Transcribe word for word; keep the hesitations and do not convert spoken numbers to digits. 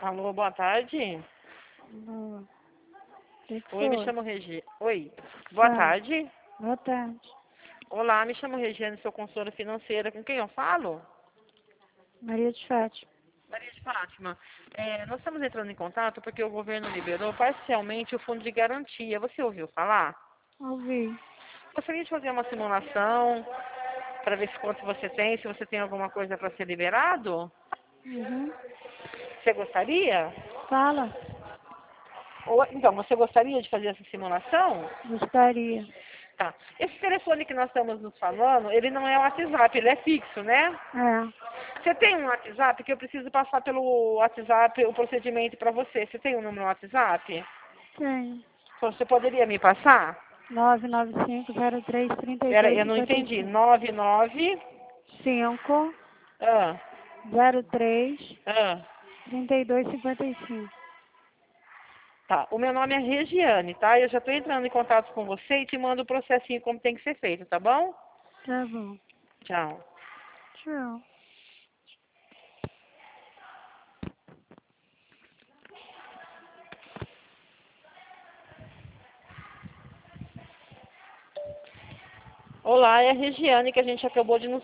Alô, boa tarde. Boa. Que que Oi, me foi? chamo Regi... Oi, boa Fala. tarde. Boa tarde. Olá, me chamo Regiane, sou consultora financeira. Com quem eu falo? Maria de Fátima. Maria de Fátima. É, nós estamos entrando em contato porque o governo liberou parcialmente o fundo de garantia. Você ouviu falar? Ouvi. Gostaria de fazer uma simulação para ver se quanto você tem, se você tem alguma coisa para ser liberado? Uhum. Você gostaria? Fala. Ou, então, você gostaria de fazer essa simulação? Gostaria. Tá. Esse telefone que nós estamos nos falando, ele não é WhatsApp, ele é fixo, né? É. Você tem um WhatsApp que eu preciso passar pelo WhatsApp o procedimento para você. Você tem um número no WhatsApp? Tenho. Você poderia me passar? nove nove cinco zero três trinta Pera, dois eu não cinquenta e entendi. cinco. nove nove. cinco Ah, zero três ah. trinta e dois cinquenta e cinco. Tá. O meu nome é Regiane, tá? Eu já estou entrando em contato com você e te mando o processinho como tem que ser feito, tá bom? Tá bom. Tchau. Tchau. Olá, é a Regiane que a gente acabou de nos